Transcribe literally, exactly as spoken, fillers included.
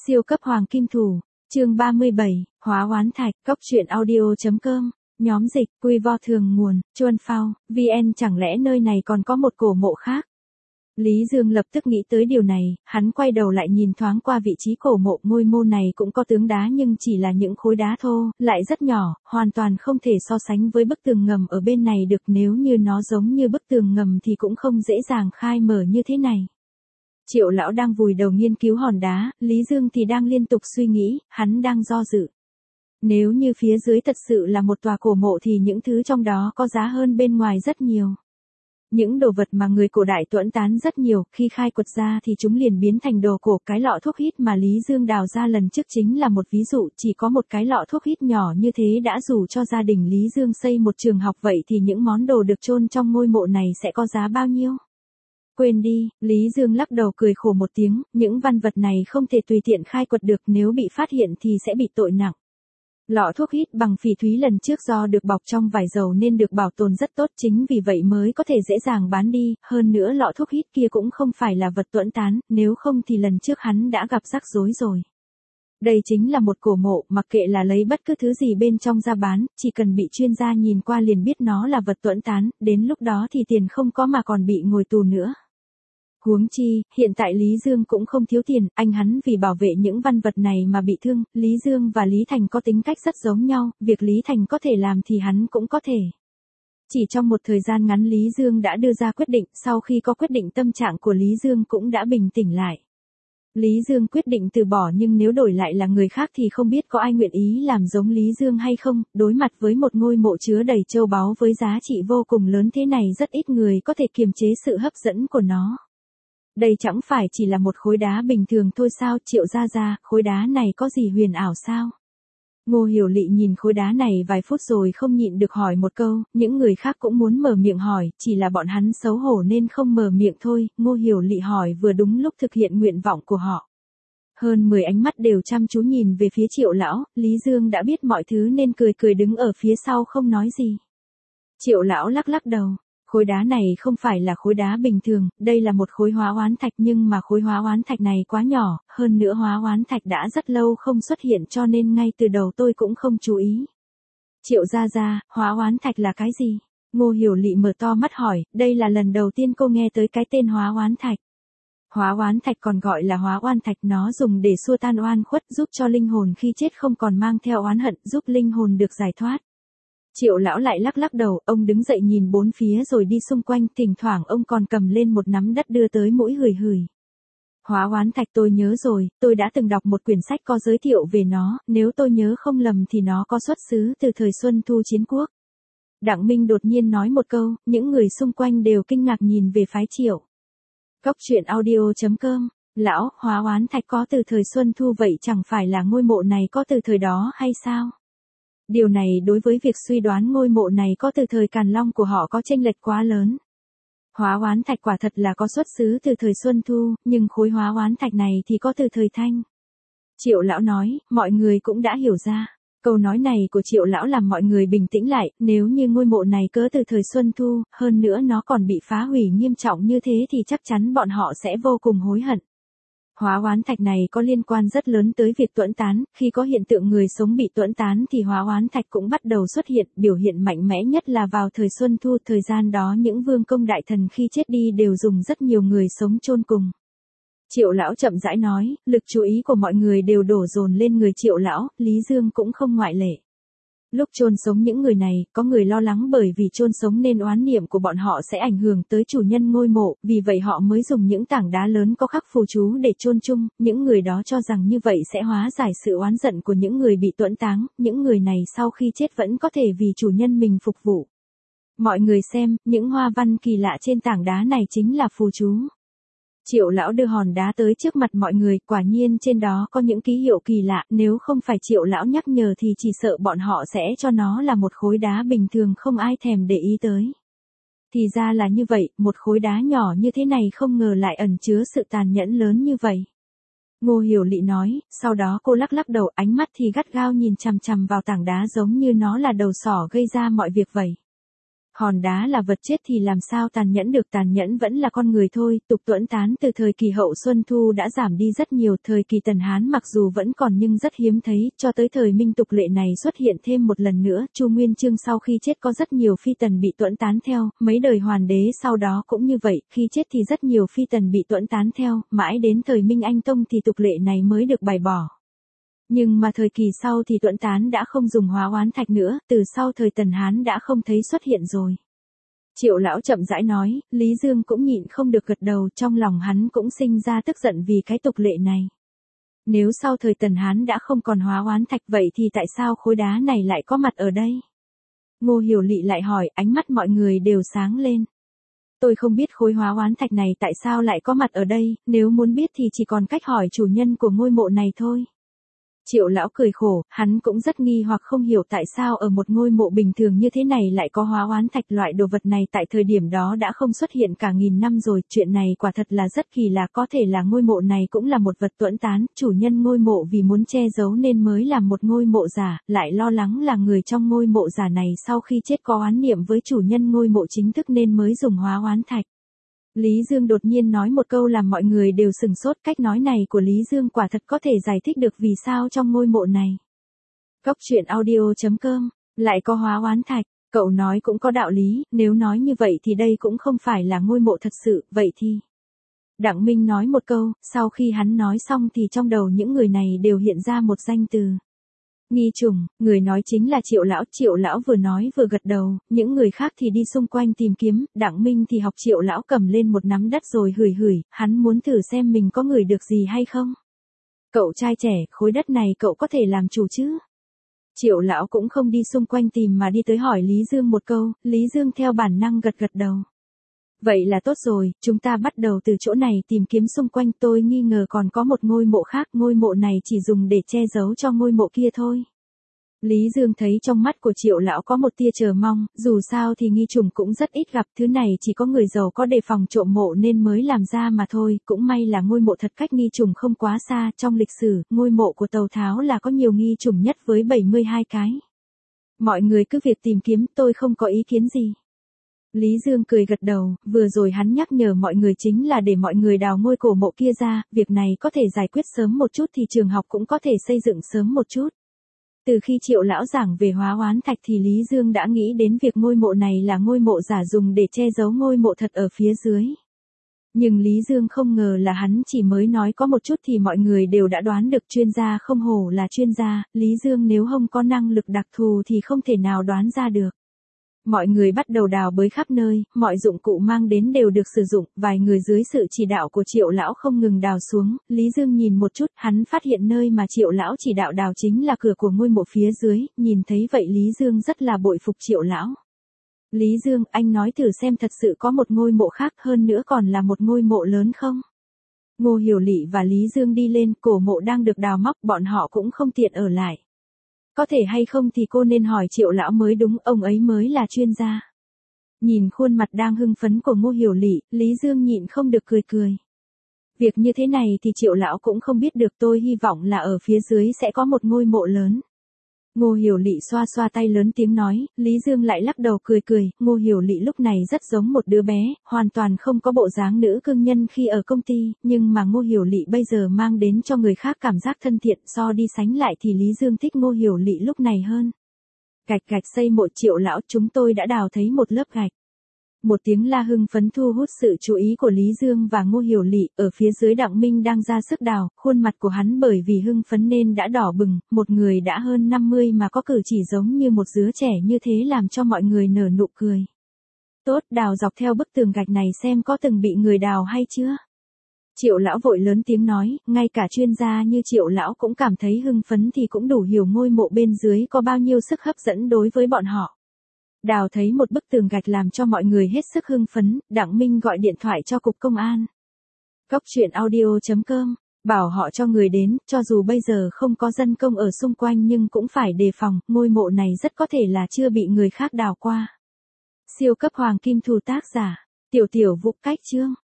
Siêu cấp hoàng kim thủ, chương ba mươi bảy, hóa oán thạch, cốc truyện audio.com, nhóm dịch, quy vo thường nguồn, chuan phao, vn chẳng lẽ nơi này còn có một cổ mộ khác? Lý Dương lập tức nghĩ tới điều này, hắn quay đầu lại nhìn thoáng qua vị trí cổ mộ, ngôi mộ này cũng có tướng đá nhưng chỉ là những khối đá thô, lại rất nhỏ, hoàn toàn không thể so sánh với bức tường ngầm ở bên này được, nếu như nó giống như bức tường ngầm thì cũng không dễ dàng khai mở như thế này. Triệu lão đang vùi đầu nghiên cứu hòn đá, Lý Dương thì đang liên tục suy nghĩ, hắn đang do dự. Nếu như phía dưới thật sự là một tòa cổ mộ thì những thứ trong đó có giá hơn bên ngoài rất nhiều. Những đồ vật mà người cổ đại tuẫn tán rất nhiều, khi khai quật ra thì chúng liền biến thành đồ cổ. Cái lọ thuốc hít mà Lý Dương đào ra lần trước chính là một ví dụ, chỉ có một cái lọ thuốc hít nhỏ như thế đã đủ cho gia đình Lý Dương xây một trường học, vậy thì những món đồ được chôn trong ngôi mộ này sẽ có giá bao nhiêu? Quên đi, Lý Dương lắc đầu cười khổ một tiếng, những văn vật này không thể tùy tiện khai quật được, nếu bị phát hiện thì sẽ bị tội nặng. Lọ thuốc hít bằng phỉ thúy lần trước do được bọc trong vải dầu nên được bảo tồn rất tốt, chính vì vậy mới có thể dễ dàng bán đi, hơn nữa lọ thuốc hít kia cũng không phải là vật tuẫn tán, nếu không thì lần trước hắn đã gặp rắc rối rồi. Đây chính là một cổ mộ, mặc kệ là lấy bất cứ thứ gì bên trong ra bán, chỉ cần bị chuyên gia nhìn qua liền biết nó là vật tuẫn tán, đến lúc đó thì tiền không có mà còn bị ngồi tù nữa. Huống chi, hiện tại Lý Dương cũng không thiếu tiền, anh hắn vì bảo vệ những văn vật này mà bị thương. Lý Dương và Lý Thành có tính cách rất giống nhau, việc Lý Thành có thể làm thì hắn cũng có thể. Chỉ trong một thời gian ngắn Lý Dương đã đưa ra quyết định, sau khi có quyết định tâm trạng của Lý Dương cũng đã bình tĩnh lại. Lý Dương quyết định từ bỏ, nhưng nếu đổi lại là người khác thì không biết có ai nguyện ý làm giống Lý Dương hay không. Đối mặt với một ngôi mộ chứa đầy châu báu với giá trị vô cùng lớn thế này, rất ít người có thể kiềm chế sự hấp dẫn của nó. Đây chẳng phải chỉ là một khối đá bình thường thôi sao? Triệu gia gia, khối đá này có gì huyền ảo sao? Ngô Hiểu Lị nhìn khối đá này vài phút rồi không nhịn được hỏi một câu, những người khác cũng muốn mở miệng hỏi, chỉ là bọn hắn xấu hổ nên không mở miệng thôi. Ngô Hiểu Lị hỏi vừa đúng lúc thực hiện nguyện vọng của họ. Hơn mười ánh mắt đều chăm chú nhìn về phía Triệu lão, Lý Dương đã biết mọi thứ nên cười cười đứng ở phía sau không nói gì. Triệu lão lắc lắc đầu. Khối đá này không phải là khối đá bình thường, đây là một khối hóa oán thạch, nhưng mà khối hóa oán thạch này quá nhỏ, hơn nữa hóa oán thạch đã rất lâu không xuất hiện cho nên ngay từ đầu tôi cũng không chú ý. Triệu gia gia, hóa oán thạch là cái gì? Ngô Hiểu Lị mở to mắt hỏi, đây là lần đầu tiên cô nghe tới cái tên hóa oán thạch. Hóa oán thạch còn gọi là hóa oan thạch, nó dùng để xua tan oan khuất, giúp cho linh hồn khi chết không còn mang theo oán hận, giúp linh hồn được giải thoát. Triệu lão lại lắc lắc đầu, ông đứng dậy nhìn bốn phía rồi đi xung quanh, thỉnh thoảng ông còn cầm lên một nắm đất đưa tới mũi hửi hửi. Hóa oán thạch, tôi nhớ rồi, tôi đã từng đọc một quyển sách có giới thiệu về nó, nếu tôi nhớ không lầm thì nó có xuất xứ từ thời Xuân Thu Chiến Quốc. Đặng Minh đột nhiên nói một câu, những người xung quanh đều kinh ngạc nhìn về phái Triệu. Cốc truyện audio.com, lão, hóa oán thạch có từ thời Xuân Thu vậy chẳng phải là ngôi mộ này có từ thời đó hay sao? Điều này đối với việc suy đoán ngôi mộ này có từ thời Càn Long của họ có chênh lệch quá lớn. Hóa oán thạch quả thật là có xuất xứ từ thời Xuân Thu, nhưng khối hóa oán thạch này thì có từ thời Thanh. Triệu lão nói, mọi người cũng đã hiểu ra. Câu nói này của Triệu lão làm mọi người bình tĩnh lại, nếu như ngôi mộ này cỡ từ thời Xuân Thu, hơn nữa nó còn bị phá hủy nghiêm trọng như thế thì chắc chắn bọn họ sẽ vô cùng hối hận. Hóa oán thạch này có liên quan rất lớn tới việc tuẫn tán, khi có hiện tượng người sống bị tuẫn tán thì hóa oán thạch cũng bắt đầu xuất hiện, biểu hiện mạnh mẽ nhất là vào thời Xuân Thu, thời gian đó những vương công đại thần khi chết đi đều dùng rất nhiều người sống chôn cùng. Triệu lão chậm rãi nói, lực chú ý của mọi người đều đổ dồn lên người Triệu lão, Lý Dương cũng không ngoại lệ. Lúc chôn sống những người này, có người lo lắng bởi vì chôn sống nên oán niệm của bọn họ sẽ ảnh hưởng tới chủ nhân ngôi mộ, vì vậy họ mới dùng những tảng đá lớn có khắc phù chú để chôn chung, những người đó cho rằng như vậy sẽ hóa giải sự oán giận của những người bị tuẫn táng, những người này sau khi chết vẫn có thể vì chủ nhân mình phục vụ. Mọi người xem, những hoa văn kỳ lạ trên tảng đá này chính là phù chú. Triệu lão đưa hòn đá tới trước mặt mọi người, quả nhiên trên đó có những ký hiệu kỳ lạ, nếu không phải Triệu lão nhắc nhở thì chỉ sợ bọn họ sẽ cho nó là một khối đá bình thường không ai thèm để ý tới. Thì ra là như vậy, một khối đá nhỏ như thế này không ngờ lại ẩn chứa sự tàn nhẫn lớn như vậy. Ngô Hiểu Lị nói, sau đó cô lắc lắc đầu, ánh mắt thì gắt gao nhìn chằm chằm vào tảng đá giống như nó là đầu sỏ gây ra mọi việc vậy. Hòn đá là vật chết thì làm sao tàn nhẫn được, tàn nhẫn vẫn là con người thôi. Tục tuẫn tán từ thời kỳ hậu Xuân Thu đã giảm đi rất nhiều, thời kỳ Tần Hán mặc dù vẫn còn nhưng rất hiếm thấy, cho tới thời Minh tục lệ này xuất hiện thêm một lần nữa. Chu Nguyên Chương sau khi chết có rất nhiều phi tần bị tuẫn tán theo, mấy đời hoàng đế sau đó cũng như vậy, khi chết thì rất nhiều phi tần bị tuẫn tán theo, mãi đến thời Minh Anh Tông thì tục lệ này mới được bài bỏ. Nhưng mà thời kỳ sau thì tuẫn tán đã không dùng hóa oán thạch nữa, từ sau thời Tần Hán đã không thấy xuất hiện rồi. Triệu lão chậm rãi nói, Lý Dương cũng nhịn không được gật đầu, trong lòng hắn cũng sinh ra tức giận vì cái tục lệ này. Nếu sau thời Tần Hán đã không còn hóa oán thạch vậy thì tại sao khối đá này lại có mặt ở đây? Ngô Hiểu Lị lại hỏi, ánh mắt mọi người đều sáng lên. Tôi không biết khối hóa oán thạch này tại sao lại có mặt ở đây, nếu muốn biết thì chỉ còn cách hỏi chủ nhân của ngôi mộ này thôi. Triệu lão cười khổ, hắn cũng rất nghi hoặc không hiểu tại sao ở một ngôi mộ bình thường như thế này lại có hóa oán thạch, loại đồ vật này tại thời điểm đó đã không xuất hiện cả nghìn năm rồi, chuyện này quả thật là rất kỳ lạ, có thể là ngôi mộ này cũng là một vật tuẫn tán, chủ nhân ngôi mộ vì muốn che giấu nên mới làm một ngôi mộ giả, lại lo lắng là người trong ngôi mộ giả này sau khi chết có oán niệm với chủ nhân ngôi mộ chính thức nên mới dùng hóa oán thạch. Lý Dương đột nhiên nói một câu làm mọi người đều sừng sốt, cách nói này của Lý Dương quả thật có thể giải thích được vì sao trong ngôi mộ này. Cốc truyện audio chấm com, lại có hóa oán thạch, cậu nói cũng có đạo lý, nếu nói như vậy thì đây cũng không phải là ngôi mộ thật sự, vậy thì... Đặng Minh nói một câu, sau khi hắn nói xong thì trong đầu những người này đều hiện ra một danh từ. Nghi trùng, người nói chính là Triệu lão, Triệu lão vừa nói vừa gật đầu, những người khác thì đi xung quanh tìm kiếm, Đặng Minh thì học Triệu lão cầm lên một nắm đất rồi hửi hửi, hắn muốn thử xem mình có ngửi được gì hay không. Cậu trai trẻ, khối đất này cậu có thể làm chủ chứ? Triệu lão cũng không đi xung quanh tìm mà đi tới hỏi Lý Dương một câu, Lý Dương theo bản năng gật gật đầu. Vậy là tốt rồi, chúng ta bắt đầu từ chỗ này tìm kiếm xung quanh, tôi nghi ngờ còn có một ngôi mộ khác, ngôi mộ này chỉ dùng để che giấu cho ngôi mộ kia thôi. Lý Dương thấy trong mắt của Triệu lão có một tia chờ mong, dù sao thì nghi trùng cũng rất ít gặp, thứ này chỉ có người giàu có đề phòng trộm mộ nên mới làm ra mà thôi, cũng may là ngôi mộ thật cách nghi trùng không quá xa, trong lịch sử, ngôi mộ của Tào Tháo là có nhiều nghi trùng nhất với bảy mươi hai cái. Mọi người cứ việc tìm kiếm, tôi không có ý kiến gì. Lý Dương cười gật đầu, vừa rồi hắn nhắc nhở mọi người chính là để mọi người đào ngôi cổ mộ kia ra, việc này có thể giải quyết sớm một chút thì trường học cũng có thể xây dựng sớm một chút. Từ khi Triệu lão giảng về hóa oán thạch thì Lý Dương đã nghĩ đến việc ngôi mộ này là ngôi mộ giả dùng để che giấu ngôi mộ thật ở phía dưới. Nhưng Lý Dương không ngờ là hắn chỉ mới nói có một chút thì mọi người đều đã đoán được, chuyên gia không hổ là chuyên gia, Lý Dương nếu không có năng lực đặc thù thì không thể nào đoán ra được. Mọi người bắt đầu đào bới khắp nơi, mọi dụng cụ mang đến đều được sử dụng, vài người dưới sự chỉ đạo của Triệu lão không ngừng đào xuống, Lý Dương nhìn một chút, hắn phát hiện nơi mà Triệu lão chỉ đạo đào chính là cửa của ngôi mộ phía dưới, nhìn thấy vậy Lý Dương rất là bội phục Triệu lão. Lý Dương, anh nói thử xem thật sự có một ngôi mộ khác hơn nữa còn là một ngôi mộ lớn không? Ngô Hiểu Lị và Lý Dương đi lên, cổ mộ đang được đào móc, bọn họ cũng không tiện ở lại. Có thể hay không thì cô nên hỏi Triệu lão mới đúng, ông ấy mới là chuyên gia. Nhìn khuôn mặt đang hưng phấn của Ngô Hiểu Lị, Lý Dương nhịn không được cười cười. Việc như thế này thì Triệu lão cũng không biết được, tôi hy vọng là ở phía dưới sẽ có một ngôi mộ lớn. Ngô Hiểu Lị xoa xoa tay lớn tiếng nói, Lý Dương lại lắc đầu cười cười, Ngô Hiểu Lị lúc này rất giống một đứa bé, hoàn toàn không có bộ dáng nữ cương nhân khi ở công ty, nhưng mà Ngô Hiểu Lị bây giờ mang đến cho người khác cảm giác thân thiện, so đi sánh lại thì Lý Dương thích Ngô Hiểu Lị lúc này hơn. Gạch gạch xây mộ Triệu lão, chúng tôi đã đào thấy một lớp gạch. Một tiếng la hưng phấn thu hút sự chú ý của Lý Dương và Ngô Hiểu Lị, ở phía dưới Đặng Minh đang ra sức đào, khuôn mặt của hắn bởi vì hưng phấn nên đã đỏ bừng, một người đã hơn năm mươi mà có cử chỉ giống như một đứa trẻ như thế làm cho mọi người nở nụ cười. Tốt, đào dọc theo bức tường gạch này xem có từng bị người đào hay chưa? Triệu lão vội lớn tiếng nói, ngay cả chuyên gia như Triệu lão cũng cảm thấy hưng phấn thì cũng đủ hiểu ngôi mộ bên dưới có bao nhiêu sức hấp dẫn đối với bọn họ. Đào thấy một bức tường gạch làm cho mọi người hết sức hưng phấn, Đặng Minh gọi điện thoại cho cục công an. Cốc truyện audio chấm com, bảo họ cho người đến, cho dù bây giờ không có dân công ở xung quanh nhưng cũng phải đề phòng, ngôi mộ này rất có thể là chưa bị người khác đào qua. Siêu cấp hoàng kim thù tác giả, Tiểu Tiểu Vũ, cách chương.